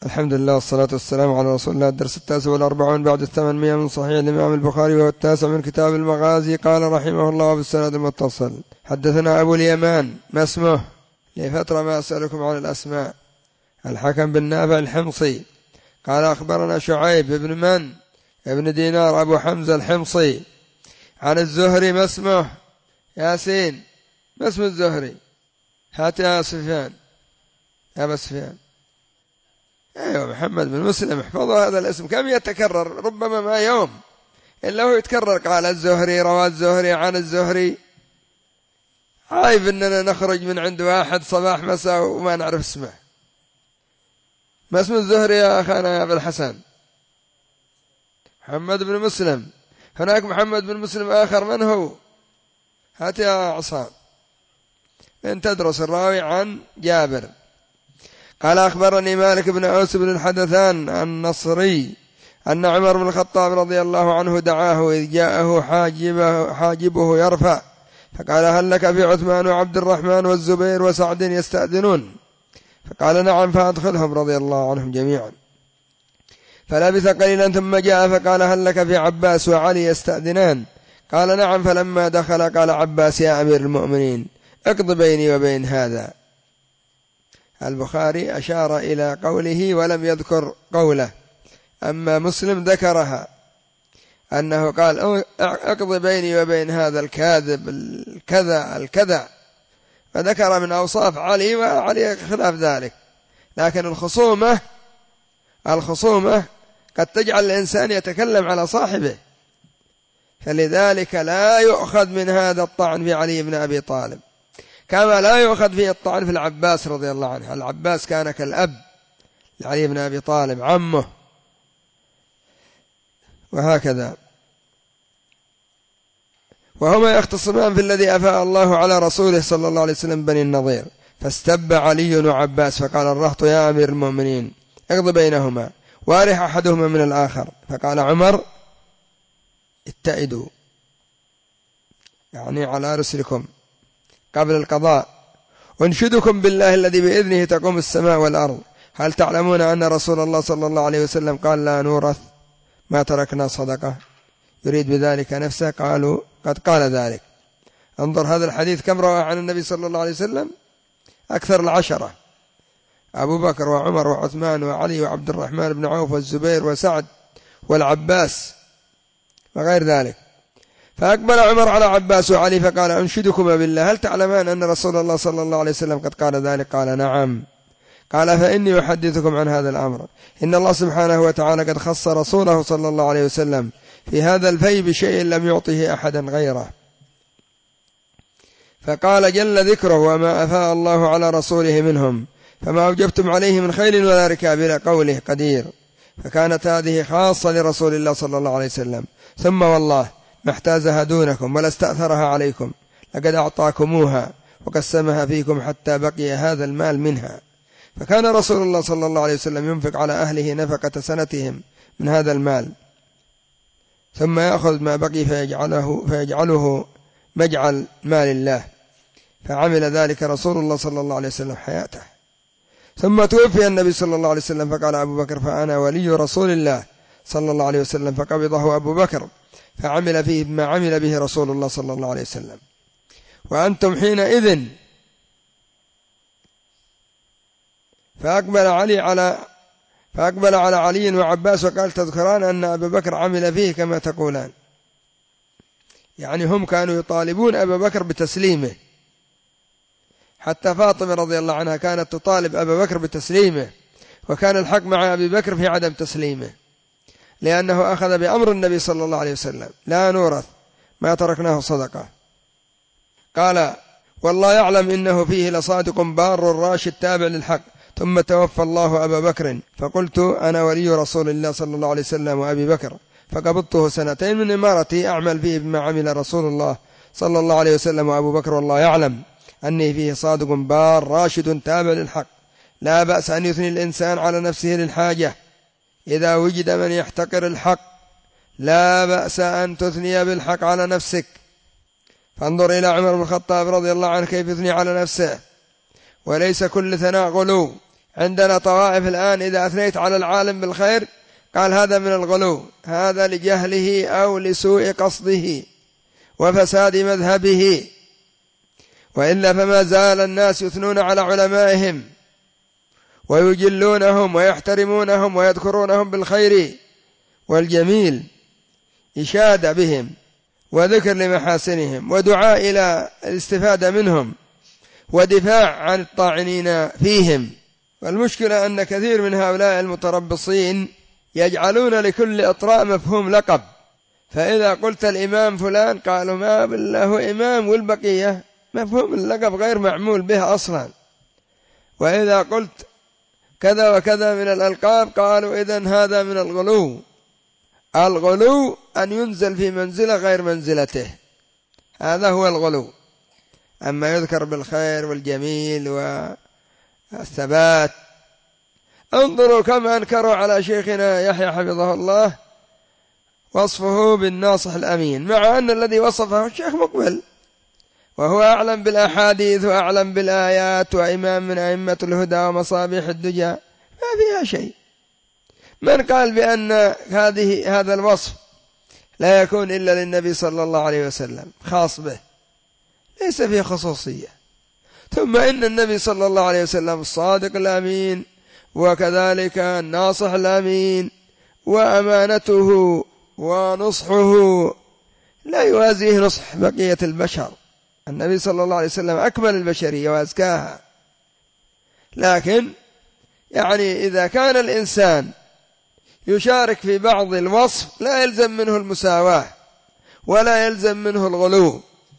الحمد لله والصلاة والسلام على رسول الله. الدرس 49 بعد 800 من صحيح الإمام البخاري، وهو 9 من كتاب المغازي. قال رحمه الله بالسند المتصل: حدثنا أبو اليمان، ما اسمه؟ لفترة ما أسألكم عن الأسماء. الحكم بن نافع الحمصي قال أخبرنا شعيب ابن دينار أبو حمزة الحمصي عن الزهري. ما اسمه؟ ياسين، ما اسم الزهري؟ هات يا سفيان، يا أبا سفيان. أيوة، محمد بن مسلم. احفظوا هذا الاسم، كم يتكرر، ربما ما يوم إلا هو يتكرر. قال الزهري، روى الزهري عن الزهري. عايب إننا نخرج من عند واحد صباح مساء وما نعرف اسمه. ما اسم الزهري يا أخانا يا أبا الحسن؟ محمد بن مسلم. هناك محمد بن مسلم آخر، من هو؟ هات يا عصام. من تدرس الراوي عن جابر. قال أخبرني مالك بن أوس بن الحدثان النصري أن عمر بن الخطاب رضي الله عنه دعاه إذ جاءه حاجبه يرفع، فقال: هل لك في عثمان وعبد الرحمن والزبير وسعد يستأذنون؟ فقال: نعم، فأدخلهم رضي الله عنهم جميعا. فلبث قليلا ثم جاء فقال: هل لك في عباس وعلي يستأذنان؟ قال: نعم. فلما دخل قال عباس: يا أمير المؤمنين، اقض بيني وبين هذا. البخاري أشار إلى قوله ولم يذكر قوله، أما مسلم ذكرها، أنه قال: اقض بيني وبين هذا الكاذب الكذا، فذكر من أوصاف علي، وعلي خلاف ذلك. لكن الخصومة قد تجعل الإنسان يتكلم على صاحبه، فلذلك لا يؤخذ من هذا الطعن في علي بن أبي طالب، كما لا يؤخذ فيه الطعن في العباس رضي الله عنه. العباس كان كالأب لعلي بن أبي طالب، عمه، وهكذا. وهما يختصمان في الذي أفاء الله على رسوله صلى الله عليه وسلم بني النضير، فاستب علي وعباس فقال الرهط: يا أمير المؤمنين، اقض بينهما وارح أحدهما من الآخر. فقال عمر: اتئدوا، يعني على رسلكم قبل القضاء، وانشدكم بالله الذي بإذنه تقوم السماء والأرض، هل تعلمون أن رسول الله صلى الله عليه وسلم قال: لا نورث ما تركنا صدقة؟ يريد بذلك نفسه. قالوا: قد قال ذلك. انظر هذا الحديث كم روى عن النبي صلى الله عليه وسلم؟ أكثر العشرة: أبو بكر وعمر وعثمان وعلي وعبد الرحمن بن عوف والزبير وسعد والعباس وغير ذلك. فأقبل عمر على عباس وعلي فقال: أنشدكما بالله، هل تعلمان أن رسول الله صلى الله عليه وسلم قد قال ذلك؟ قال: نعم. قال: فإني أحدثكم عن هذا الأمر. إن الله سبحانه وتعالى قد خص رسوله صلى الله عليه وسلم في هذا الفي بشيء لم يعطه أحدا غيره. فقال جل ذكره: وما أفاء الله على رسوله منهم فما أوجبتم عليه من خيل ولا ركاب، إلى قوله قدير. فكانت هذه خاصة لرسول الله صلى الله عليه وسلم. ثم والله ما احتازها دونكم ولا استأثرها عليكم، لقد أعطاكموها وقسمها فيكم حتى بقي هذا المال منها. فكان رسول الله صلى الله عليه وسلم ينفق على أهله نفقة سنتهم من هذا المال، ثم يأخذ ما بقي فيجعله مجعل مال الله. فعمل ذلك رسول الله صلى الله عليه وسلم حياته. ثم توفي النبي صلى الله عليه وسلم، فقال أبو بكر: فأنا ولي رسول الله صلى الله عليه وسلم. فقبضه أبو بكر فعمل فيه بما عمل به رسول الله صلى الله عليه وسلم. وأنتم حينئذ. فأقبل على علي وعباس وقال: تذكران أن أبا بكر عمل فيه كما تقولان. يعني هم كانوا يطالبون أبا بكر بتسليمه، حتى فاطمة رضي الله عنها كانت تطالب أبا بكر بتسليمه، وكان الحق مع أبي بكر في عدم تسليمه، لأنه أخذ بأمر النبي صلى الله عليه وسلم: لا نورث ما تركناه صدقة. قال: والله يعلم إنه فيه لصادق بار راشد تابع للحق. ثم توفى الله أبا بكر، فقلت أنا ولي رسول الله صلى الله عليه وسلم وأبي بكر، فقبضته 2 من إمارتي أعمل فيه بما عمل رسول الله صلى الله عليه وسلم وأبو بكر، والله يعلم أني فيه صادق بار راشد تابع للحق. لا بأس أن يثني الإنسان على نفسه للحاجة إذا وجد من يحتقر الحق، لا بأس أن تثني بالحق على نفسك. فانظر إلى عمر بن الخطاب رضي الله عنه كيف يثني على نفسه. وليس كل ثناء غلو، عندنا طوائف الآن إذا أثنيت على العالم بالخير قال هذا من الغلو، هذا لجهله أو لسوء قصده وفساد مذهبه، وإلا فما زال الناس يثنون على علمائهم ويجلونهم ويحترمونهم ويذكرونهم بالخير والجميل، إشادة بهم وذكر لمحاسنهم ودعاء إلى الاستفادة منهم ودفاع عن الطاعنين فيهم. والمشكلة أن كثير من هؤلاء المتربصين يجعلون لكل إطراء مفهوم لقب، فإذا قلت الإمام فلان قالوا ما بالله إمام، والبقية مفهوم اللقب غير معمول به أصلا. وإذا قلت كذا وكذا من الألقاب قالوا إذن هذا من الغلو. الغلو أن ينزل في منزلة غير منزلته، هذا هو الغلو. أما يذكر بالخير والجميل والثبات، انظروا كم أنكروا على شيخنا يحيى حفظه الله وصفه بالناصح الأمين، مع أن الذي وصفه الشيخ مقبل وهو أعلم بالأحاديث وأعلم بالآيات وإمام من أئمة الهدى ومصابيح الدجى، ما فيها شيء. من قال بأن هذا الوصف لا يكون إلا للنبي صلى الله عليه وسلم خاص به، ليس فيه خصوصية. ثم إن النبي صلى الله عليه وسلم الصادق الأمين، وكذلك الناصح الأمين، وأمانته ونصحه لا يوازيه نصح بقية البشر. النبي صلى الله عليه وسلم أكمل البشرية وأزكاها. لكن يعني إذا كان الإنسان يشارك في بعض الوصف لا يلزم منه المساواة ولا يلزم منه الغلو.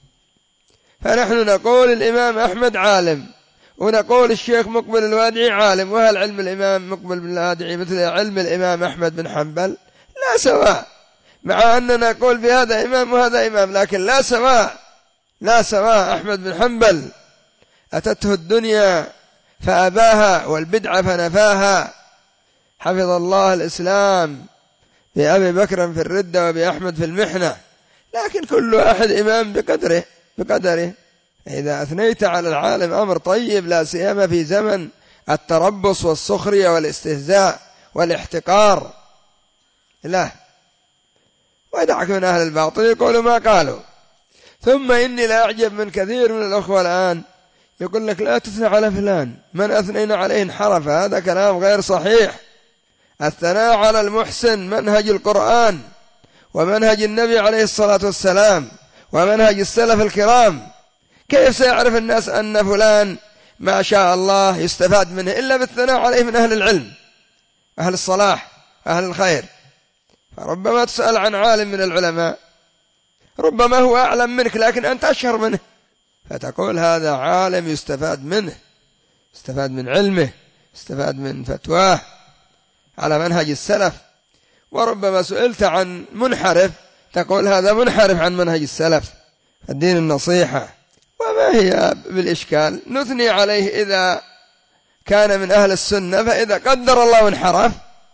فنحن نقول الإمام أحمد عالم، ونقول الشيخ مقبل الوادعي عالم، وهل علم الإمام مقبل بن الوادعي مثل علم الإمام أحمد بن حنبل؟ لا سواء، مع أننا نقول بهذا إمام وهذا إمام، لكن لا سواء، لا سواء. أحمد بن حنبل أتته الدنيا فأباها والبدعة فنفاها، حفظ الله الإسلام بأبي بكر في الردة وبأحمد في المحنة، لكن كل أحد إمام بقدره. إذا أثنيت على العالم أمر طيب، لا سيما في زمن التربص والسخرية والاستهزاء والاحتقار، لا، ودعك من أهل الباطل يقولوا ما قالوا. ثم إني لا أعجب من كثير من الأخوة الآن يقول لك لا تثنى على فلان، من أثنينا عليه انحرف. هذا كلام غير صحيح. الثناء على المحسن منهج القرآن ومنهج النبي عليه الصلاة والسلام ومنهج السلف الكرام. كيف سيعرف الناس أن فلان ما شاء الله يستفاد منه إلا بالثناء عليه من أهل العلم، أهل الصلاح، أهل الخير. فربما تسأل عن عالم من العلماء ربما هو أعلم منك لكن أنت أشهر منه، فتقول هذا عالم يستفاد منه، يستفاد من علمه، يستفاد من فتواه على منهج السلف. وربما سئلت عن منحرف تقول هذا منحرف عن منهج السلف. الدين النصيحة. وما هي بالإشكال؟ نثني عليه إذا كان من أهل السنة، فإذا قدر الله وانحرف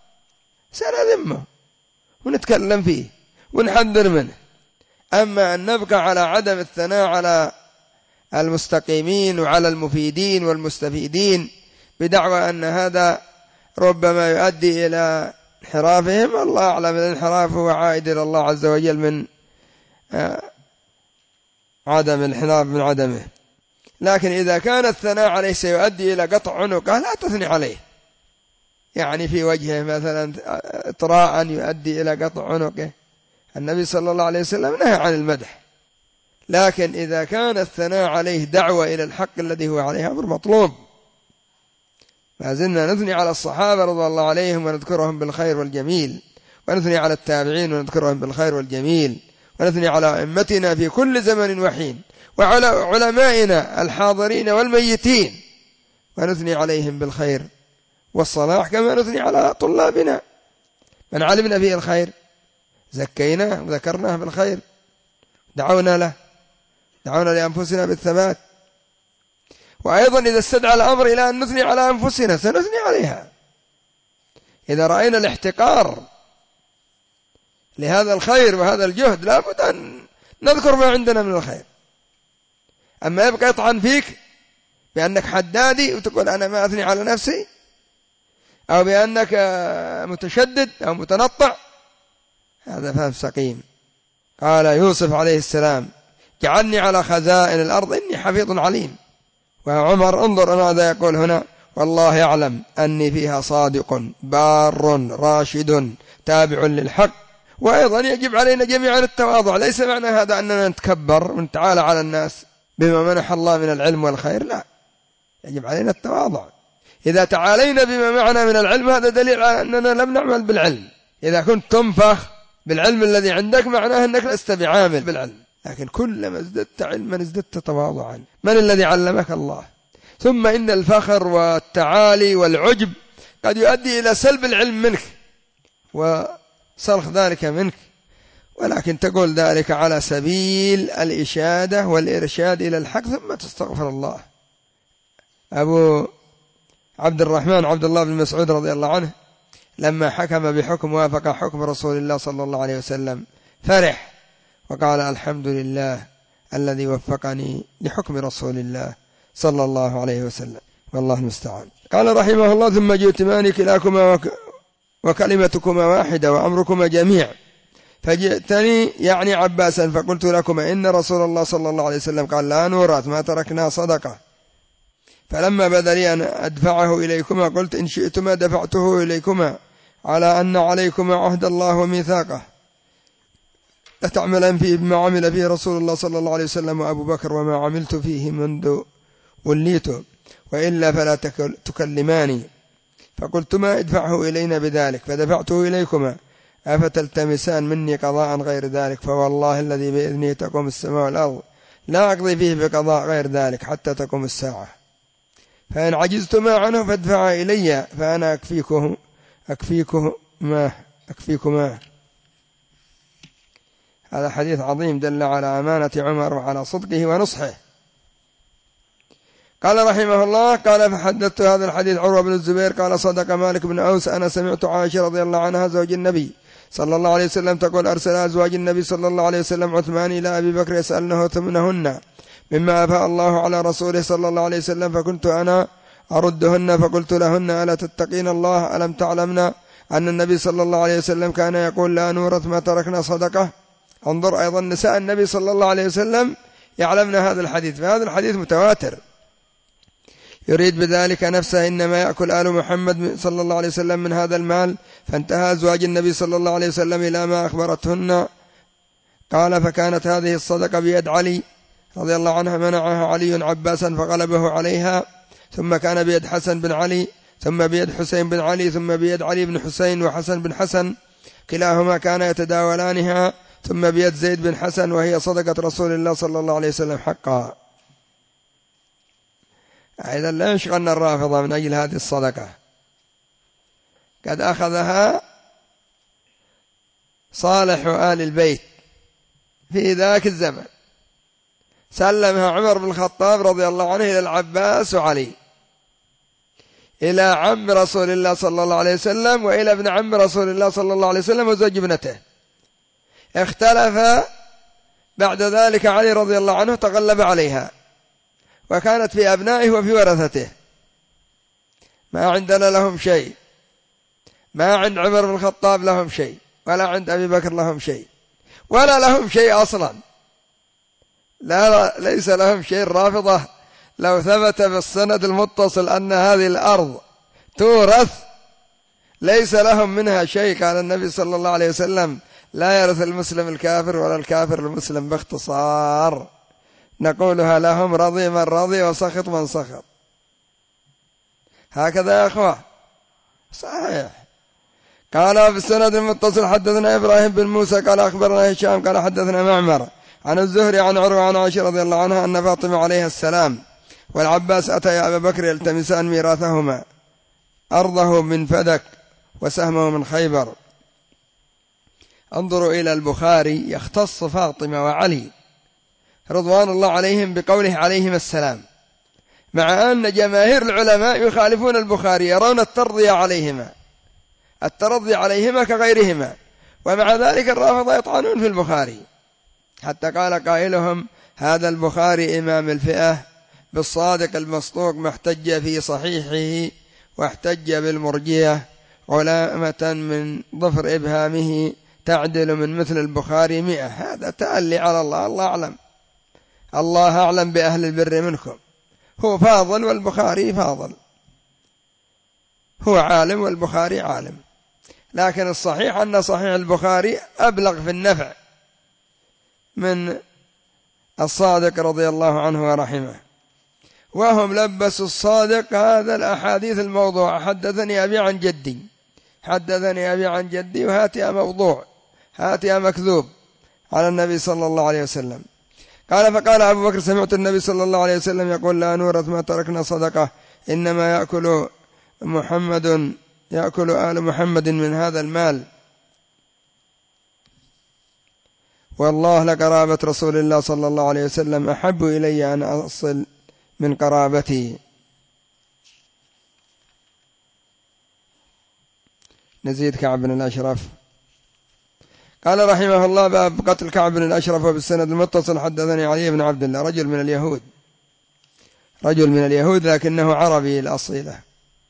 سنذمه ونتكلم فيه ونحذر منه. أما أن نبقى على عدم الثناء على المستقيمين وعلى المفيدين والمستفيدين بدعوى أن هذا ربما يؤدي إلى انحرافهم، الله أعلم الانحراف هو عائد إلى الله عز وجل من عدم الانحراف من عدمه. لكن إذا كان الثناء عليه سيؤدي إلى قطع عنقه لا تثني عليه، يعني في وجهه مثلا إطراء يؤدي إلى قطع عنقه. النبي صلى الله عليه وسلم نهى عن المدح. لكن إذا كان الثناء عليه دعوة إلى الحق الذي هو عليه أمر مطلوب. ما زلنا نثني على الصحابة رضي الله عليهم ونذكرهم بالخير والجميل، ونثني على التابعين ونذكرهم بالخير والجميل، ونثني على أئمتنا في كل زمن وحين، وعلى علمائنا الحاضرين والميتين، ونثني عليهم بالخير والصلاح، كما نثني على طلابنا من علمنا فيه الخير زكيناه وذكرناه بالخير، دعونا له، دعونا لأنفسنا بالثبات. وأيضا إذا استدعى الأمر إلى أن نثني على أنفسنا سنثني عليها. إذا رأينا الاحتقار لهذا الخير وهذا الجهد لابد أن نذكر ما عندنا من الخير. أما يبقى يطعن فيك بأنك حدادي وتقول أنا ما أثني على نفسي، أو بأنك متشدد أو متنطع، هذا فهم سقيم. قال يوسف عليه السلام جعلني على خزائن الأرض إني حفيظ عليم. وعمر انظر ماذا يقول هنا: والله يعلم أني فيها صادق بار راشد تابع للحق. وأيضا يجب علينا جميعا التواضع، ليس معنى هذا أننا نتكبر ونتعالى على الناس بما منح الله من العلم والخير، لا، يجب علينا التواضع. إذا تعالينا بما معنا من العلم هذا دليل على أننا لم نعمل بالعلم. إذا كنت تنفخ بالعلم الذي عندك معناه أنك لست بعامل بالعلم، لكن كلما ازددت علما ازددت تواضعا. من الذي علمك؟ الله. ثم إن الفخر والتعالي والعجب قد يؤدي إلى سلب العلم منك وسلخ ذلك منك، ولكن تقول ذلك على سبيل الإشادة والإرشاد إلى الحق ثم تستغفر الله. أبو عبد الرحمن عبد الله بن مسعود رضي الله عنه لما حكم بحكم وافق حكم رسول الله صلى الله عليه وسلم فرح وقال: الحمد لله الذي وفقني لحكم رسول الله صلى الله عليه وسلم، والله المستعان. قال رحمه الله: ثم جئتمان كلاكما وكلمتكما واحدة وأمركما جميع، فجئتني يعني عباسا فقلت لكما إن رسول الله صلى الله عليه وسلم قال: لا نورث ما تركنا صدقة. فلما بدا لي أن أدفعه إليكما قلت: إن شئتما دفعته إليكما على أن عليكما عهد الله وميثاقه لتعملن فيه بما عمل فيه رسول الله صلى الله عليه وسلم وأبو بكر وما عملت فيه منذ وليت، وإلا فلا تكلماني. فقلتما: ادفعه إلينا بذلك، فدفعته إليكما، أفتلتمسان مني قضاء غير ذلك؟ فوالله الذي بإذنه تقوم السماء والأرض لا أقضي فيه بقضاء غير ذلك حتى تقوم الساعة. فإن عجزتما عنه فادفعا إلي فأنا أكفيكما. هذا حديث عظيم دل على أمانة عمر وعلى صدقه ونصحه. قال رحمه الله: قال فحدثت هذا الحديث عروة بن الزبير قال: صدق مالك بن أوس أنا سمعت عائشة رضي الله عنها زوج النبي صلى الله عليه وسلم تقول: أرسل أزواج النبي صلى الله عليه وسلم عثمان إلى أبي بكر يسألنه ثمنهن مما أفاء الله على رسوله صلى الله عليه وسلم، فكنت أنا أردهن، فقلت لهن: ألا تتقين الله؟ ألم تعلمنا أن النبي صلى الله عليه وسلم كان يقول: لا نورث ما تركنا صدقة. انظر أيضا نساء النبي صلى الله عليه وسلم يعلمنا هذا الحديث، فهذا الحديث متواتر يريد بذلك نفسه إنما يأكل آل محمد صلى الله عليه وسلم من هذا المال. فانتهى أزواج النبي صلى الله عليه وسلم إلى ما أخبرتهن. قال: فكانت هذه الصدقة بيد علي رضي الله عنه، منعها علي عباسا فغلبه عليها، ثم كان بيد حسن بن علي، ثم بيد حسين بن علي، ثم بيد علي بن حسين وحسن بن حسن كلاهما كان يتداولانها، ثم بيد زيد بن حسن، وهي صدقة رسول الله صلى الله عليه وسلم حقا. إذا لا يشغلنا الرافضة من أجل هذه الصدقة، قد أخذها صالح آل البيت في ذاك الزمن، سلمها عمر بن الخطاب رضي الله عنه إلى العباس وعلي، إلى عم رسول الله صلى الله عليه وسلم وإلى ابن عم رسول الله صلى الله عليه وسلم وزوج ابنته. اختلف بعد ذلك علي رضي الله عنه تغلب عليها، وكانت في أبنائه وفي ورثته. ما عندنا لهم شيء، ما عند عمر بن الخطاب لهم شيء، ولا عند أبي بكر لهم شيء، ولا لهم شيء أصلا. لا، ليس لهم شيء. الرافضة لو ثبت بالسند المتصل أن هذه الأرض تورث ليس لهم منها شيء. قال النبي صلى الله عليه وسلم: لا يرث المسلم الكافر ولا الكافر المسلم. باختصار نقولها لهم: رضي من رضي وسخط من سخط. هكذا يا أخوة، صحيح. قال في السند المتصل: حدثنا إبراهيم بن موسى قال أخبرنا هشام قال حدثنا معمر عن الزهري عن عروة عن عائشة رضي الله عنها أن فاطمة عليها السلام والعباس أتيا أبا بكر يلتمسان ميراثهما، أرضه من فدك وسهمه من خيبر. انظروا إلى البخاري يختص فاطمة وعلي رضوان الله عليهم بقوله عليهما السلام، مع أن جماهير العلماء يخالفون البخاري، يرون الترضي عليهما كغيرهما، ومع ذلك الرافضة يطعنون في البخاري، حتى قال قائلهم: هذا البخاري إمام الفئة بالصادق المصدوق ما احتج في صحيحه واحتج بالمرجية علامة من ظفر إبهامه تعدل من مثل البخاري 100. هذا تألي على الله. الله أعلم، الله أعلم بأهل البر منكم. هو فاضل والبخاري فاضل، هو عالم والبخاري عالم، لكن الصحيح أن صحيح البخاري أبلغ في النفع من الصادق رضي الله عنه ورحمه. وهم لبسوا الصادق هذا الأحاديث الموضوع، حدثني أبي عن جدي، حدثني أبي عن جدي، وهاتها موضوع، هاتها مكذوب على النبي صلى الله عليه وسلم. قال فقال أبو بكر سمعت النبي صلى الله عليه وسلم يقول لا نورث ما تركنا صدقة، إنما يأكل آل محمد من هذا المال، والله لقرابة رسول الله صلى الله عليه وسلم أحب إلي أن أصل من قرابتي. نزيد كعب بن الأشرف. قال رحمه الله باب قتل كعب بن الأشرف. وبالسند المتصل حدثني علي بن عبد الله رجل من اليهود لكنه عربي الأصيلة.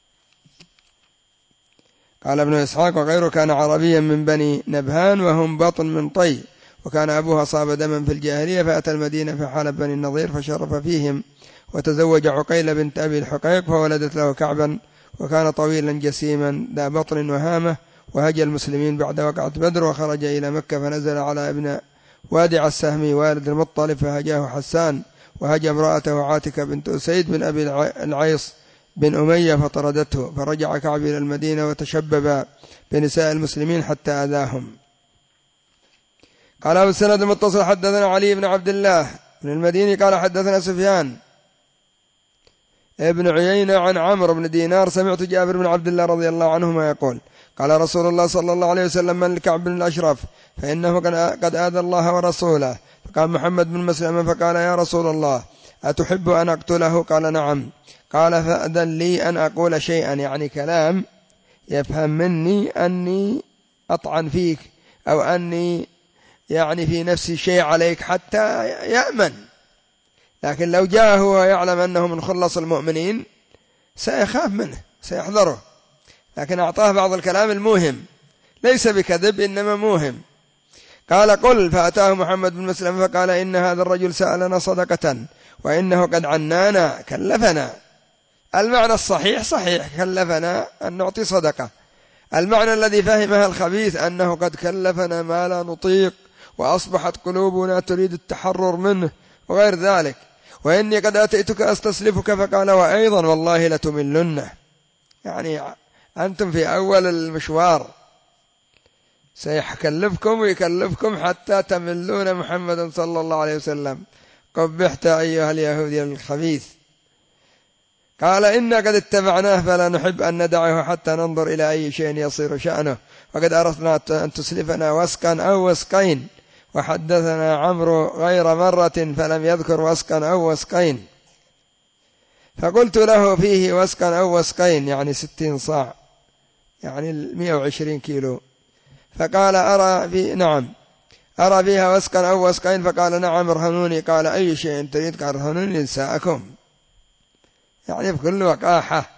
قال ابن إسحاق وغيره كان عربيا من بني نبهان وهم بطن من طي، وكان أبوها صاب دما في الجاهلية فأتى المدينة فحال بني النضير فشرف فيهم، وتزوج عقيل بنت أبي الحقيق فولدت له كعبا، وكان طويلا جسيما ذا بطن وهامة. وهجى المسلمين بعد وقعة بدر، وخرج إلى مكة فنزل على ابن وادع السهمي والد المطلب فهجاه حسان، وهجى امرأته عاتكة بنت أسيد بن أبي العيص بن أمية فطردته، فرجع كعب إلى المدينة وتشبب بنساء المسلمين حتى أذاهم. قال أبو السند المتصل حدثنا علي بن عبد الله بن المديني قال حدثنا سفيان ابن عيينة عن عمرو بن دينار سمعت جابر بن عبد الله رضي الله عنهما يقول قال رسول الله صلى الله عليه وسلم من لكعب بن الأشرف فإنه قد آذى الله ورسوله. فقال محمد بن مسلم فقال يا رسول الله أتحب أن أقتله؟ قال نعم. قال فأذن لي أن أقول شيئا، يعني كلام يفهم مني أني أطعن فيك أو أني يعني في نفسي شيء عليك حتى يأمن، لكن لو جاء هو يعلم أنه من خلص المؤمنين سيخاف منه سيحذره، لكن أعطاه بعض الكلام الموهم ليس بكذب إنما موهم. قال قل. فأتاه محمد بن مسلم فقال إن هذا الرجل سألنا صدقة وإنه قد عنانا كلفنا. المعنى الصحيح صحيح كلفنا أن نعطي صدقة، المعنى الذي فهمها الخبيث أنه قد كلفنا ما لا نطيق وأصبحت قلوبنا تريد التحرر منه وغير ذلك، وإني قد أتيتك أستسلفك. فقال وأيضا والله لتملن، يعني أنتم في أول المشوار سيكلفكم ويكلفكم حتى تملون محمدا صلى الله عليه وسلم. قبحت أيها اليهودي الخبيث. قال إنا قد اتبعناه فلا نحب أن ندعه حتى ننظر إلى أي شيء يصير شأنه، وقد أردنا أن تسلفنا وسكا أو وسقين. وحدثنا عمرو غير مرة فلم يذكر وسكا أو وسقين، فقلت له فيه وسكا أو وسقين يعني 60 صاع يعني 120 كيلو. فقال أرى فيها وسكا أو وسقين. فقال نعم ارهنوني. قال أي شيء تريد؟ قال ارهنوني نساءكم، يعني بكل وقاحة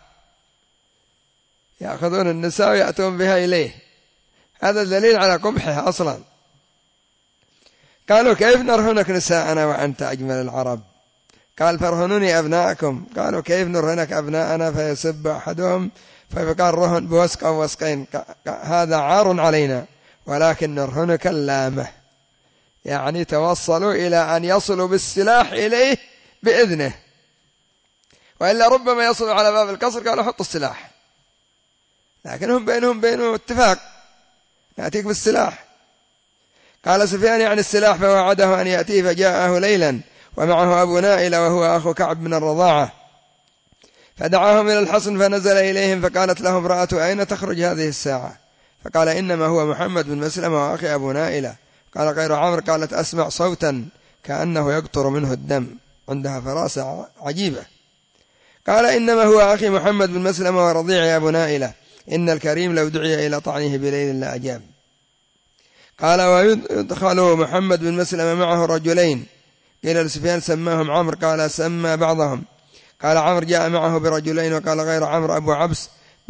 يأخذون النساء ويأتون بها إليه، هذا دليل على قبحه أصلا. قالوا كيف نرهنك نساءنا وأنت أجمل العرب؟ قال فارهنوني أبناءكم. قالوا كيف نرهنك أبناءنا؟ فيسب أحدهم فقال رهن بوسق أو وسقين، هذا عار علينا، ولكن نرهنك اللامة، يعني توصلوا إلى أن يصلوا بالسلاح إليه بإذنه، وإلا ربما يصلوا على باب القصر قالوا حطوا السلاح، لكن هم بينهم اتفاق يأتيك بالسلاح. قال سفيان يعني السلاح. فوعده أن يأتيه فجاءه ليلا ومعه أبو نائلة وهو أخو كعب من الرضاعة، فدعاهم إلى الحصن فنزل إليهم. فقالت له امرأة أين تخرج هذه الساعة؟ فقال إنما هو محمد بن مسلم وأخي أبو نائلة. قال غير عمرو قالت أسمع صوتا كأنه يقطر منه الدم، عندها فراسة عجيبة. قال إنما هو أخي محمد بن مسلم ورضيعي أبو نائلة، إن الكريم لو دعي إلى طعنه بليل لا أجاب. قال ويدخل محمد بن مسلم معه رجلين، قيل لسفيان سماهم عمرو، قال سمى بعضهم. قال عمرو جاء معه برجلين، وقال غير عمرو أبو عبس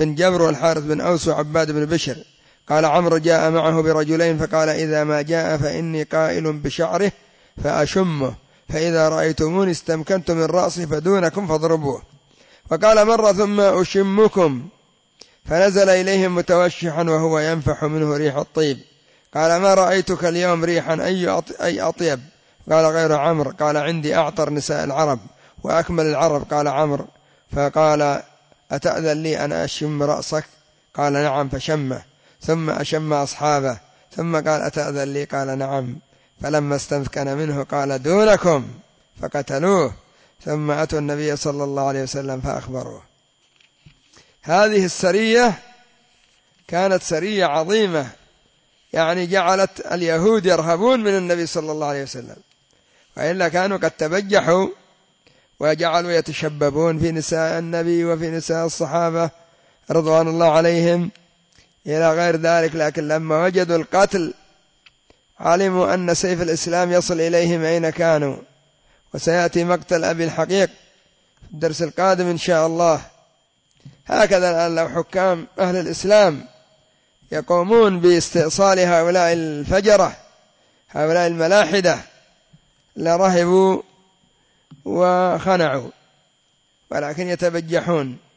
بن جبر والحارث بن أوس وعباد بن بشر. قال عمرو جاء معه برجلين فقال إذا ما جاء فإني قائل بشعره فأشمه، فإذا رأيتموني استمكنت من رأسي فدونكم فاضربوه. فقال مرة ثم أشمكم، فنزل إليهم متوشحا وهو ينفح منه ريح الطيب. قال ما رأيتك اليوم ريحا أي أطيب؟ قال غير عمرو. قال عندي أعطر نساء العرب وأكمل العرب. قال عمرو فقال أتأذن لي أن أشم رأسك؟ قال نعم، فشمه ثم أشم أصحابه ثم قال أتأذن لي؟ قال نعم. فلما استمكن منه قال دونكم، فقتلوه. ثم أتوا النبي صلى الله عليه وسلم فأخبروه. هذه السرية كانت سرية عظيمة، يعني جعلت اليهود يرهبون من النبي صلى الله عليه وسلم، وإلا كانوا قد تبجحوا وجعلوا يتشببون في نساء النبي وفي نساء الصحابة رضوان الله عليهم إلى غير ذلك. لكن لما وجدوا القتل علموا أن سيف الإسلام يصل إليهم أين كانوا. وسيأتي مقتل أبي الحقيق في الدرس القادم إن شاء الله. هكذا الآن لو حكام أهل الإسلام يقومون باستئصال هؤلاء الفجرة هؤلاء الملاحدة لرهبوا وخنعوا، ولكن يتبجحون.